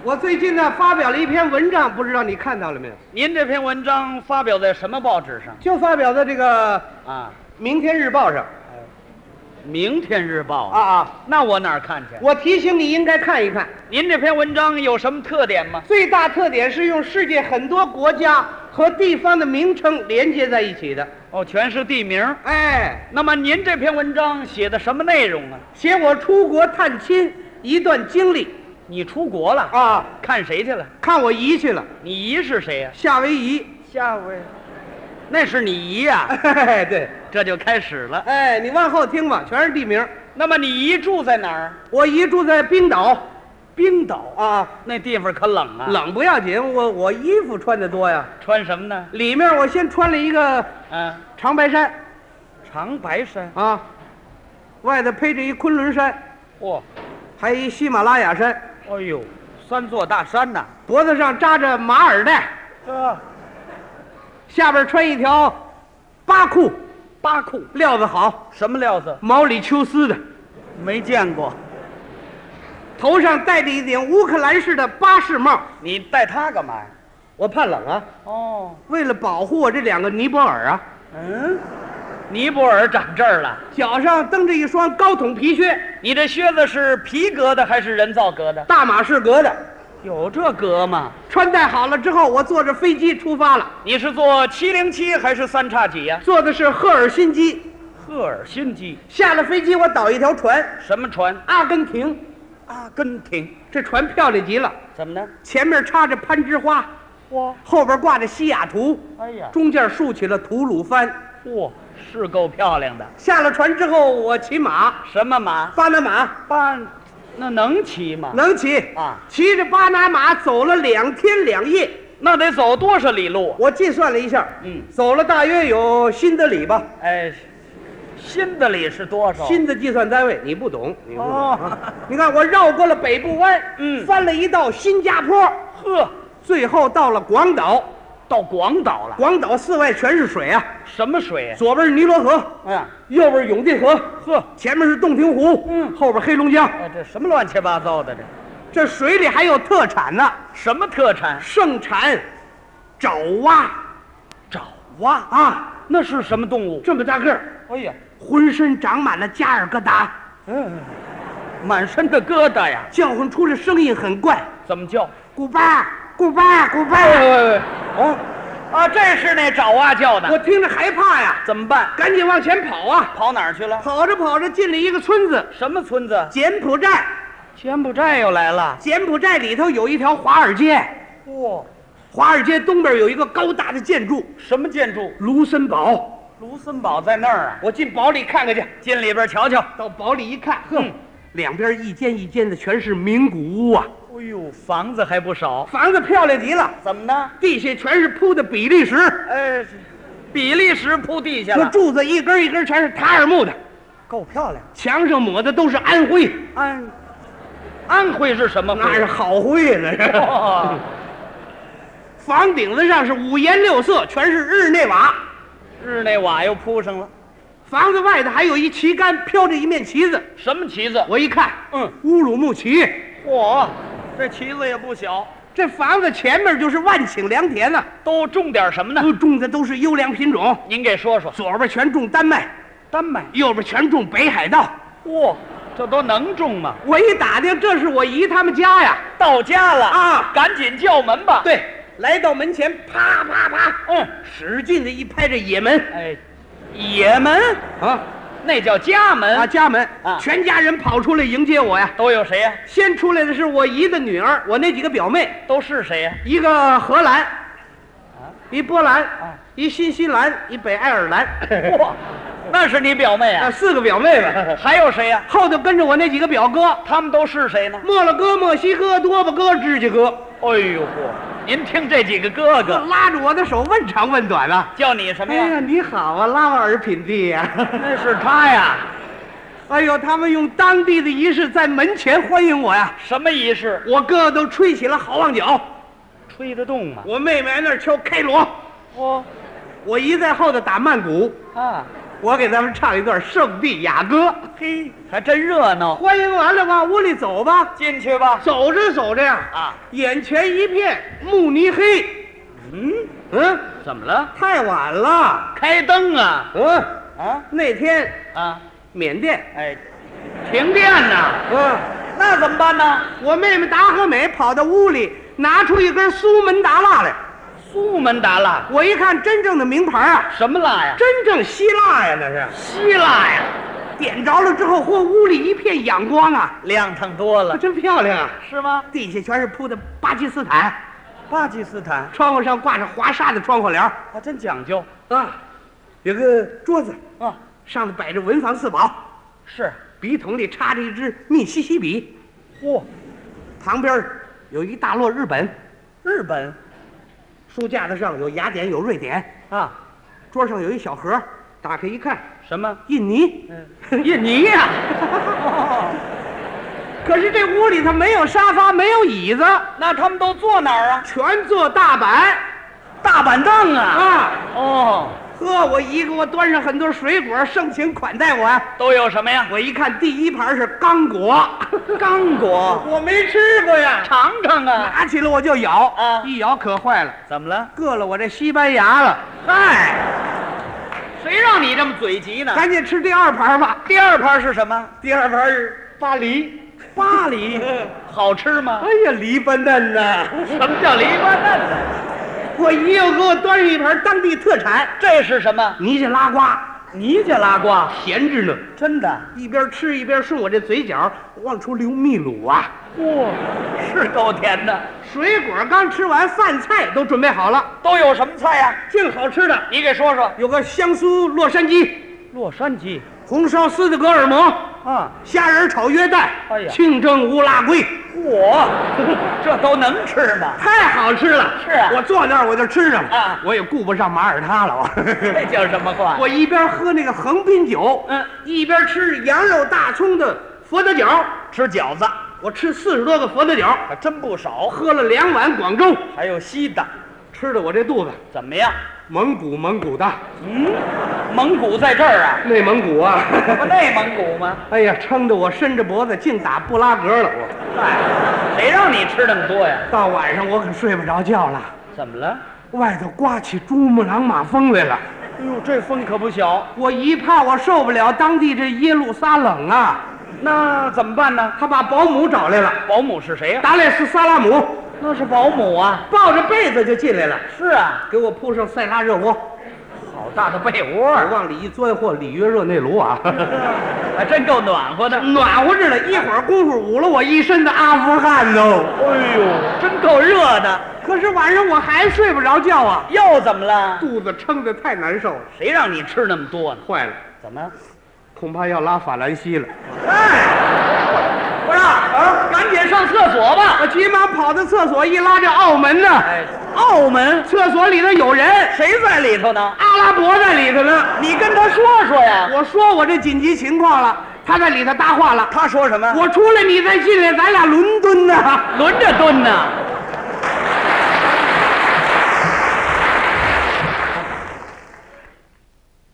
我最近呢发表了一篇文章，不知道你看到了没有？ 您这篇文章发表在什么报纸上？ 就发表在这个啊， 《明天日报》上。 明天日报啊， 那我哪儿看去？ 我提醒你应该看一看。 您这篇文章有什么特点吗？ 最大特点是用世界很多国家和地方的名称连接在一起的。 哦，全是地名。 哎， 那么您这篇文章写的什么内容啊？ 写我出国探亲一段经历。 你出国了啊？ 看谁去了？ 看我姨去了。 你姨是谁呀？ 夏威夷。 夏威，那是你姨呀？ 哎，对， 这就开始了。 哎，你往后听吧，全是地名。 那么你姨住在哪儿？ 我姨住在冰岛。 冰岛啊， 那地方可冷啊。 冷不要紧，我衣服穿得多呀。 穿什么呢？ 里面我先穿了一个长白山。 长白山啊，外头配着一昆仑山。 嚯， 还一喜马拉雅山。 哎呦，三座大山呐！ 脖子上扎着马耳带。下边穿一条巴裤。 巴裤料子好。 什么料子？ 毛里求斯的。 没见过。 头上戴着一顶乌克兰式的巴士帽。 你戴它干嘛呀？ 我怕冷啊。 哦， 为了保护我这两个尼泊尔啊。 尼泊尔长这儿了。 脚上蹬着一双高筒皮靴。 你这靴子是皮革的还是人造革的？ 大马士革的。 有这革吗？ 穿戴好了之后，我坐着飞机出发了。 你是坐707还是3叉戟呀？ 坐的是赫尔辛基。 赫尔辛基。 下了飞机，我倒一条船。 什么船？ 阿根廷。 阿根廷。 这船漂亮极了。 怎么呢？ 前面插着攀枝花。 哇！ 后边挂着西雅图。 哎呀！ 中间竖起了吐鲁番。 嚯，是够漂亮的。 下了船之后，我骑马。 什么马？ 巴拿马。 那能骑吗？ 能骑啊！ 骑着巴拿马走了2天2夜。 那得走多少里路？ 我计算了一下，走了大约有新德里吧。 哎，新德里是多少？ 新的计算单位你不懂， 哦。 你看我绕过了北部湾，翻了一道新加坡， 呵， 最后到了广岛。 到广岛了。 广岛四外全是水啊。 什么水？ 左边是尼罗河，右边永定河， 呵， 前面是洞庭湖，后边黑龙江。 哎，这什么乱七八糟的这水里还有特产呢。 什么特产？ 盛产爪哇。 爪哇啊， 那是什么动物？ 这么大个儿。 哎呀， 浑身长满了加尔各答。 满身的疙瘩呀， 叫唤出来声音很怪。 怎么叫？ 古巴，古巴，古巴。 这是那爪哇叫的。 我听着害怕呀， 怎么办？ 赶紧往前跑啊！ 跑哪儿去了？ 跑着跑着进了一个村子。 什么村子？ 柬埔寨。 柬埔寨又来了。 柬埔寨里头有一条华尔街。 哇， 华尔街东边有一个高大的建筑。 什么建筑？ 卢森堡。 卢森堡在那儿啊？ 我进堡里看看去。 进里边瞧瞧。 到堡里一看，两边一间一间的全是名古屋啊。 哎呦，房子还不少。 房子漂亮极了。 怎么呢？ 地下全是铺的比利时。 比利时铺地下了。 这柱子一根一根全是塔尔木的， 够漂亮。 墙上抹的都是安徽。 安徽是什么徽？ 那是好徽那是。房顶子上是5颜6色，全是日内瓦。 日内瓦又铺上了。 房子外头还有一旗杆，飘着一面旗子。 什么旗子？ 我一看，乌鲁木齐。 嚯，这旗子也不小。 这房子前面就是万顷良田呢。 都种点什么呢？ 都种的都是优良品种。 您给说说。 左边全种丹麦。 丹麦。 右边全种北海道。 哇，这都能种吗？ 我一打听，这是我姨他们家呀。 到家了啊， 赶紧叫门吧。 对，来到门前，啪啪啪，使劲的一拍这野门。 野门啊， 那叫家门啊，家门啊，全家人跑出来迎接我呀。 都有谁呀？ 先出来的是我姨的女儿，我那几个表妹。 都是谁呀？ 一个荷兰，一波兰，一新西兰，一北爱尔兰。 哇，那是你表妹啊 ？4个表妹吧。 还有谁呀？ 后头跟着我那几个表哥。 他们都是谁呢？ 墨了哥、墨西哥、多巴哥、指甲哥。 哎呦嚯！您听这几个哥哥拉着我的手问长问短了。 叫你什么呀？ 哎呀，你好啊，拉瓦尔品弟呀。 那是他呀。 哎呦，他们用当地的仪式在门前欢迎我呀。 什么仪式？ 我哥哥都吹起了好望角。 吹得动吗？ 我妹妹在那儿敲开锣。我姨在后头打曼鼓。 我给咱们唱一段圣地亚歌。 嘿，还真热闹。 欢迎完了，往屋里走吧。 进去吧。 走着走着呀，眼前一片慕尼黑。 怎么了？ 太晚了， 开灯啊！ 那天缅甸停电呐。那怎么办呢？ 我妹妹达和美跑到屋里，拿出一根苏门答腊来。 苏门答腊， 我一看，真正的名牌啊！ 什么蜡呀？ 真正希腊呀，那是希腊呀！ 点着了之后，嚯，屋里一片阳光啊， 亮堂多了， 真漂亮啊！ 是吗？ 地下全是铺的巴基斯坦， 巴基斯坦， 窗户上挂着华沙的窗户帘， 真讲究啊！有个桌子上头摆着文房四宝， 是笔筒里插着一支密西西比，旁边有一大摞日本，书架子上有雅典有瑞典桌上有一小盒，打开一看， 什么？ 印尼， 印尼呀！ 可是这屋里头没有沙发，没有椅子， 那他们都坐哪儿啊？ 全坐大板凳啊！ 呵，我一给我端上很多水果，盛情款待我啊！ 都有什么呀？ 我一看，第一盘是刚果， 刚果， 我没吃过呀， 尝尝啊！ 拿起来我就咬一咬可坏了， 怎么了？ 硌了我这西班牙了。 嗨，谁让你这么嘴急呢？ 赶紧吃第二盘吧。 第二盘是什么？ 第二盘是巴黎， 好吃吗？ 哎呀，篱笆嫩呐！ 什么叫篱笆嫩呢？ 我姨又给我端上一盘当地特产， 这是什么？ 尼加拉瓜，咸着呢， 真的。 一边吃一边顺我这嘴角往出流秘鲁啊！ 是够甜的。 水果刚吃完，饭菜都准备好了， 都有什么菜呀？ 净好吃的， 你给说说。 有个香酥洛杉矶，红烧斯德哥尔摩虾仁炒约旦，清蒸乌拉圭， 这都能吃吗？ 太好吃了。 是啊， 我坐那儿我就吃上了我也顾不上马耳他了。 这叫什么话？ 我一边喝那个横滨酒，一边吃羊肉大葱的佛得角， 吃饺子。 我吃40多个佛得角， 还真不少。 喝了2碗广州， 还有西的， 吃的我这肚子怎么样？ 蒙古的。 蒙古在这儿啊？ 内蒙古啊？ 不内蒙古吗？ 哎呀，撑得我伸着脖子净打布拉格了。 谁让你吃那么多呀？ 到晚上我可睡不着觉了。 怎么了？ 外头刮起珠穆朗玛峰来了。 哎呦，这风可不小。 我一怕我受不了当地这耶路撒冷啊。 那怎么办呢？ 他把保姆找来了。 保姆是谁呀？ 达赖斯萨拉姆。 那是保姆啊， 抱着被子就进来了。 是啊， 给我铺上塞拉热窝， 好大的被窝， 我往里一钻，嚯，里约热内卢啊， 还真够暖和的， 暖和着呢。一会儿功夫捂了我一身的阿富汗哦。 哎呦，真够热的。 可是晚上我还睡不着觉啊。 又怎么了？ 肚子撑得太难受了。 谁让你吃那么多呢？ 坏了， 怎么？ 恐怕要拉法兰西了。 不是赶紧上厕所吧！ 我急忙跑到厕所，一拉这澳门呢。 澳门厕所里头有人， 谁在里头呢？ 阿拉伯在里头呢。 你跟他说说呀。 我说我这紧急情况了，他在里头搭话了。 他说什么？ 我出来，你再进来，咱俩伦敦呢， 轮着蹲呢。